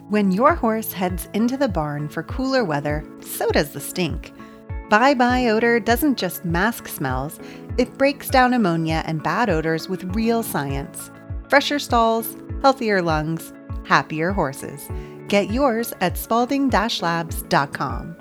When your horse heads into the barn for cooler weather, so does the stink. Bye-bye odor doesn't just mask smells, it breaks down ammonia and bad odors with real science. Fresher stalls, healthier lungs, happier horses. Get yours at spalding-labs.com.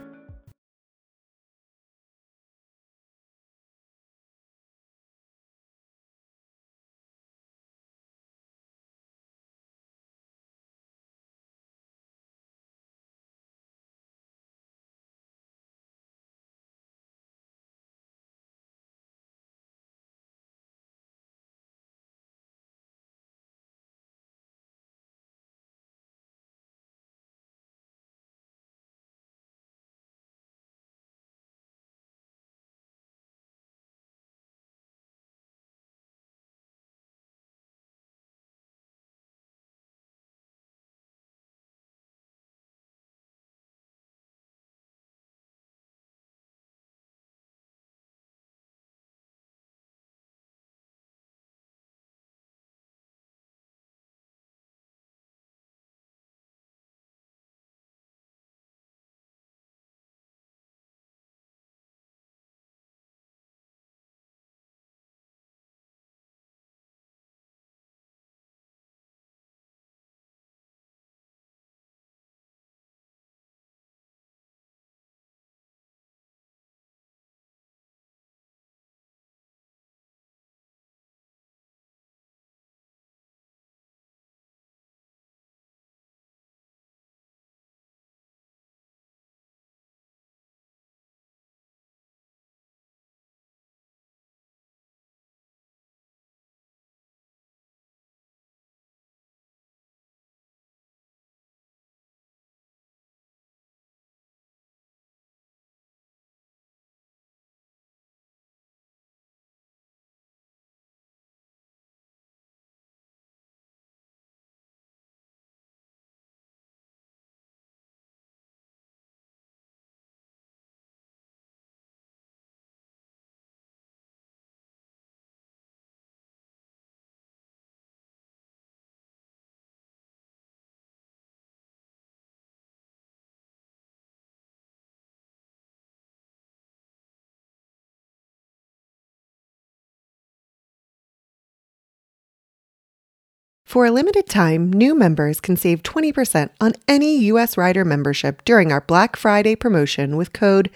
For a limited time, new members can save 20% on any US Rider membership during our Black Friday promotion with code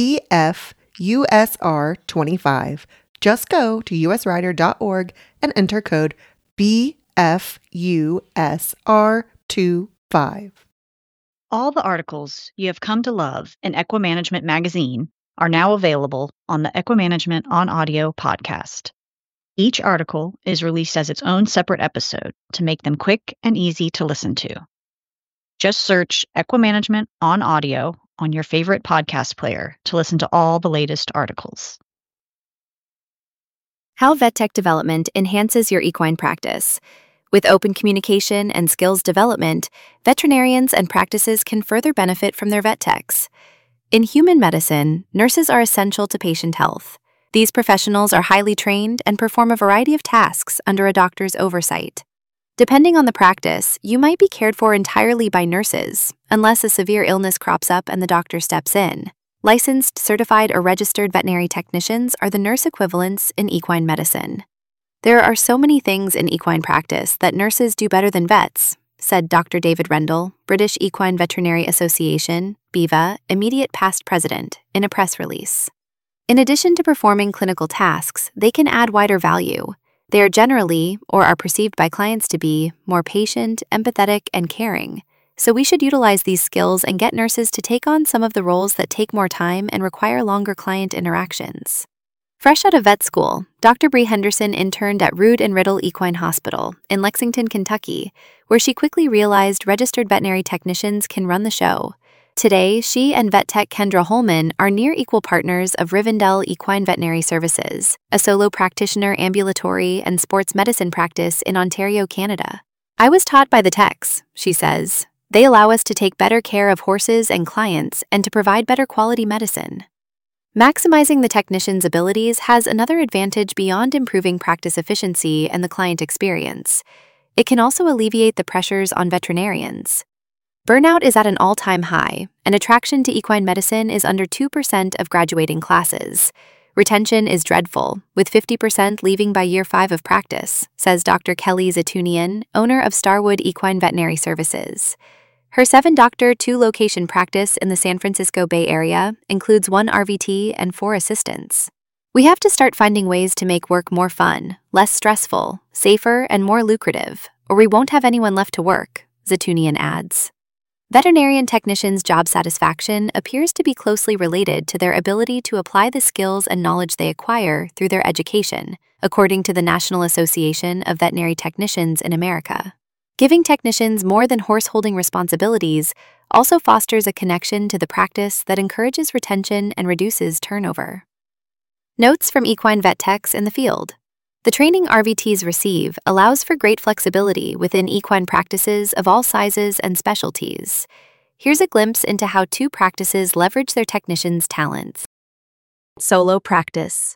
BFUSR25. Just go to usrider.org and enter code BFUSR25. All the articles you have come to love in Equimanagement magazine are now available on the Equimanagement on Audio podcast. Each article is released as its own separate episode to make them quick and easy to listen to. Just search Equimanagement on Audio on your favorite podcast player to listen to all the latest articles. How vet tech development enhances your equine practice. With open communication and skills development, veterinarians and practices can further benefit from their vet techs. In human medicine, nurses are essential to patient health. These professionals are highly trained and perform a variety of tasks under a doctor's oversight. Depending on the practice, you might be cared for entirely by nurses, unless a severe illness crops up and the doctor steps in. Licensed, certified, or registered veterinary technicians are the nurse equivalents in equine medicine. There are so many things in equine practice that nurses do better than vets, said Dr. David Rendell, British Equine Veterinary Association, BEVA, immediate past president, in a press release. In addition to performing clinical tasks, they can add wider value. They are generally, or are perceived by clients to be, more patient, empathetic, and caring. So we should utilize these skills and get nurses to take on some of the roles that take more time and require longer client interactions. Fresh out of vet school, Dr. Bree Henderson interned at Rood and Riddle Equine Hospital in Lexington, Kentucky, where she quickly realized registered veterinary technicians can run the show. Today, she and vet tech Kendra Holman are near equal partners of Rivendell Equine Veterinary Services, a solo practitioner ambulatory and sports medicine practice in Ontario, Canada. I was taught by the techs, she says. They allow us to take better care of horses and clients and to provide better quality medicine. Maximizing the technician's abilities has another advantage beyond improving practice efficiency and the client experience. It can also alleviate the pressures on veterinarians. Burnout is at an all-time high, and attraction to equine medicine is under 2% of graduating classes. Retention is dreadful, with 50% leaving by year 5 of practice, says Dr. Kelly Zatunian, owner of Starwood Equine Veterinary Services. Her 7-doctor, 2-location practice in the San Francisco Bay Area includes 1 RVT and 4 assistants. We have to start finding ways to make work more fun, less stressful, safer, and more lucrative, or we won't have anyone left to work, Zatunian adds. Veterinarian technicians' job satisfaction appears to be closely related to their ability to apply the skills and knowledge they acquire through their education, according to the National Association of Veterinary Technicians in America. Giving technicians more than horse-holding responsibilities also fosters a connection to the practice that encourages retention and reduces turnover. Notes from equine vet techs in the field. The training RVTs receive allows for great flexibility within equine practices of all sizes and specialties. Here's a glimpse into how 2 practices leverage their technicians' talents. Solo practice.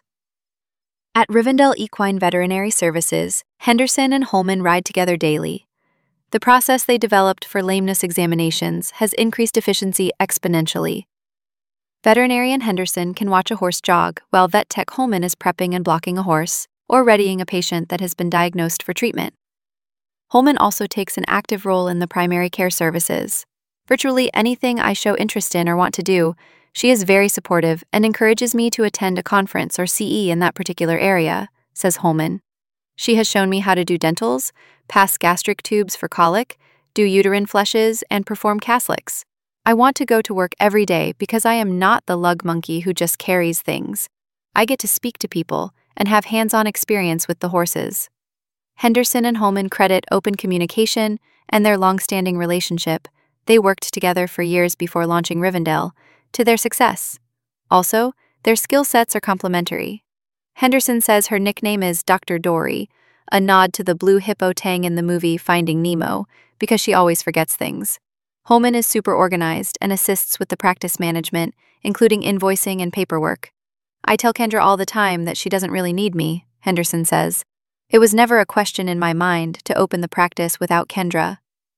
At Rivendell Equine Veterinary Services, Henderson and Holman ride together daily. The process they developed for lameness examinations has increased efficiency exponentially. Veterinarian Henderson can watch a horse jog while vet tech Holman is prepping and blocking a horse, or readying a patient that has been diagnosed for treatment. Holman also takes an active role in the primary care services. Virtually anything I show interest in or want to do, she is very supportive and encourages me to attend a conference or CE in that particular area, says Holman. She has shown me how to do dentals, pass gastric tubes for colic, do uterine flushes, and perform Caslics. I want to go to work every day because I am not the lug monkey who just carries things. I get to speak to people and have hands-on experience with the horses. Henderson and Holman credit open communication and their long-standing relationship, they worked together for years before launching Rivendell, to their success. Also, their skill sets are complementary. Henderson says her nickname is Dr. Dory, a nod to the blue hippo Tang in the movie Finding Nemo, because she always forgets things. Holman is super organized and assists with the practice management, including invoicing and paperwork. I tell Kendra all the time that she doesn't really need me, Henderson says. It was never a question in my mind to open the practice without Kendra.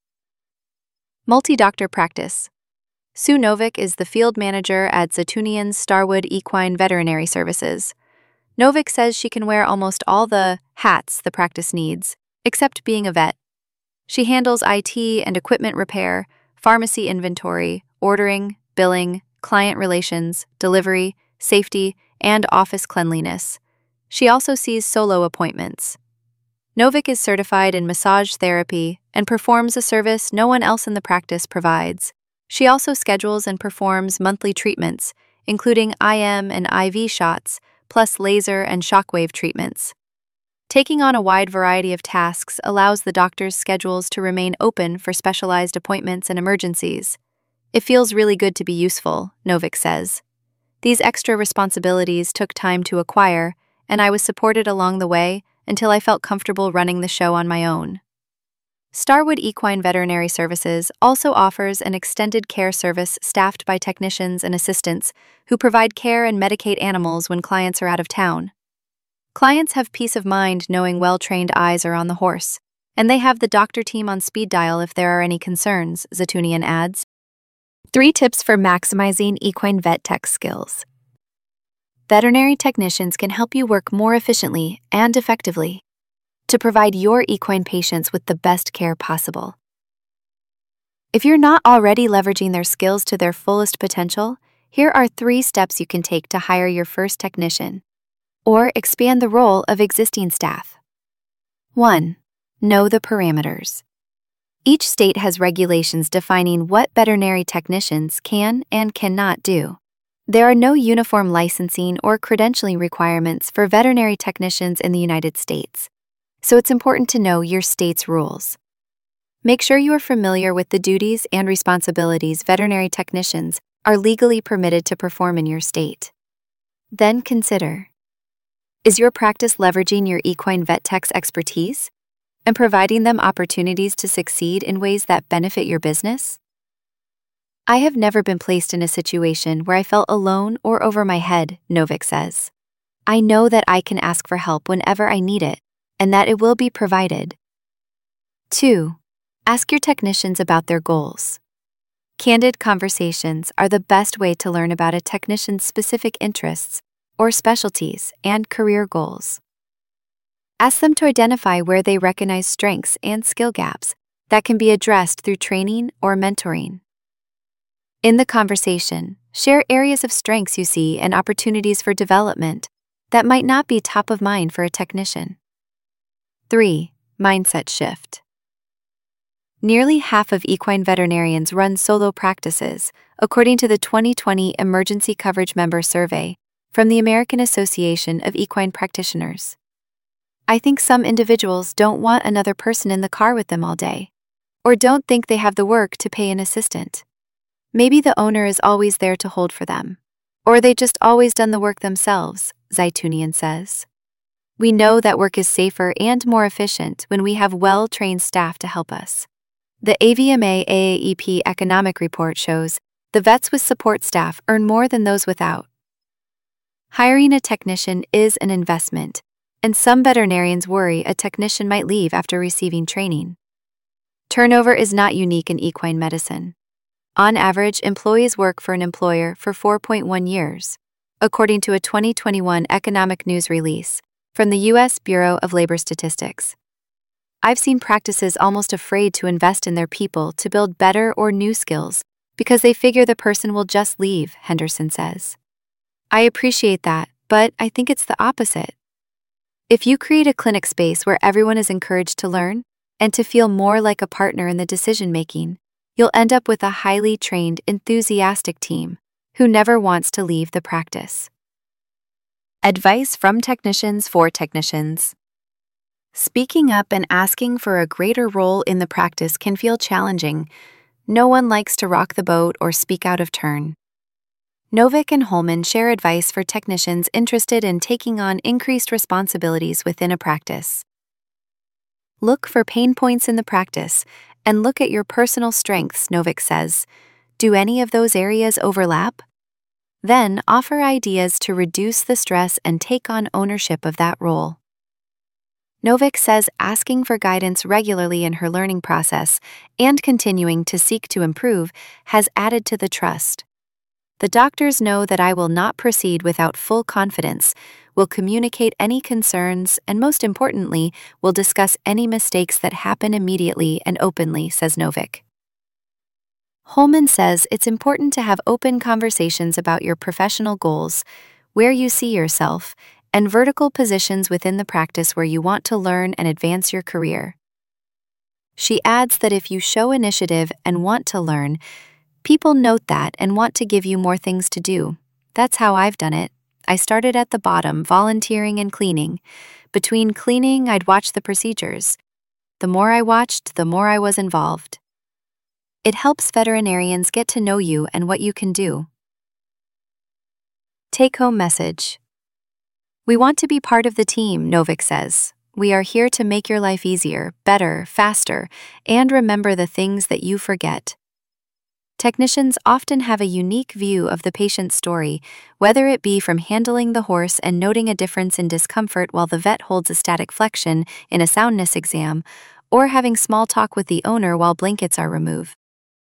Multi-doctor practice. Sue Novick is the field manager at Zatunian's Starwood Equine Veterinary Services. Novick says she can wear almost all the hats the practice needs, except being a vet. She handles IT and equipment repair, pharmacy inventory, ordering, billing, client relations, delivery, safety, and office cleanliness. She also sees solo appointments. Novick is certified in massage therapy and performs a service no one else in the practice provides. She also schedules and performs monthly treatments, including IM and IV shots, plus laser and shockwave treatments. Taking on a wide variety of tasks allows the doctor's schedules to remain open for specialized appointments and emergencies. It feels really good to be useful, Novick says. These extra responsibilities took time to acquire, and I was supported along the way until I felt comfortable running the show on my own. Starwood Equine Veterinary Services also offers an extended care service staffed by technicians and assistants who provide care and medicate animals when clients are out of town. Clients have peace of mind knowing well-trained eyes are on the horse, and they have the doctor team on speed dial if there are any concerns, Zatunian adds. 3 tips for maximizing equine vet tech skills. Veterinary technicians can help you work more efficiently and effectively to provide your equine patients with the best care possible. If you're not already leveraging their skills to their fullest potential, here are 3 steps you can take to hire your first technician or expand the role of existing staff. 1. Know the parameters. Each state has regulations defining what veterinary technicians can and cannot do. There are no uniform licensing or credentialing requirements for veterinary technicians in the United States, so it's important to know your state's rules. Make sure you are familiar with the duties and responsibilities veterinary technicians are legally permitted to perform in your state. Then consider, is your practice leveraging your equine vet tech's expertise and providing them opportunities to succeed in ways that benefit your business? I have never been placed in a situation where I felt alone or over my head, Novick says. I know that I can ask for help whenever I need it, and that it will be provided. 2. Ask your technicians about their goals. Candid conversations are the best way to learn about a technician's specific interests or specialties and career goals. Ask them to identify where they recognize strengths and skill gaps that can be addressed through training or mentoring. In the conversation, share areas of strengths you see and opportunities for development that might not be top of mind for a technician. 3. Mindset shift. Nearly half of equine veterinarians run solo practices, according to the 2020 Emergency Coverage Member Survey from the American Association of Equine Practitioners. I think some individuals don't want another person in the car with them all day, or don't think they have the work to pay an assistant. Maybe the owner is always there to hold for them, or they just always done the work themselves, Zaitunian says. We know that work is safer and more efficient when we have well-trained staff to help us. The AVMA AAEP economic report shows the vets with support staff earn more than those without. Hiring a technician is an investment, and some veterinarians worry a technician might leave after receiving training. Turnover is not unique in equine medicine. On average, employees work for an employer for 4.1 years, according to a 2021 Economic News release from the U.S. Bureau of Labor Statistics. I've seen practices almost afraid to invest in their people to build better or new skills because they figure the person will just leave, Henderson says. I appreciate that, but I think it's the opposite. If you create a clinic space where everyone is encouraged to learn and to feel more like a partner in the decision-making, you'll end up with a highly trained, enthusiastic team who never wants to leave the practice. Advice from technicians for technicians. Speaking up and asking for a greater role in the practice can feel challenging. No one likes to rock the boat or speak out of turn. Novick and Holman share advice for technicians interested in taking on increased responsibilities within a practice. Look for pain points in the practice and look at your personal strengths, Novick says. Do any of those areas overlap? Then offer ideas to reduce the stress and take on ownership of that role. Novick says asking for guidance regularly in her learning process and continuing to seek to improve has added to the trust. The doctors know that I will not proceed without full confidence, will communicate any concerns, and most importantly, will discuss any mistakes that happen immediately and openly, says Novick. Holman says it's important to have open conversations about your professional goals, where you see yourself, and vertical positions within the practice where you want to learn and advance your career. She adds that if you show initiative and want to learn, people note that and want to give you more things to do. That's how I've done it. I started at the bottom, volunteering and cleaning. Between cleaning, I'd watch the procedures. The more I watched, the more I was involved. It helps veterinarians get to know you and what you can do. Take-home message. We want to be part of the team, Novick says. We are here to make your life easier, better, faster, and remember the things that you forget. Technicians often have a unique view of the patient's story, whether it be from handling the horse and noting a difference in discomfort while the vet holds a static flexion in a soundness exam, or having small talk with the owner while blankets are removed.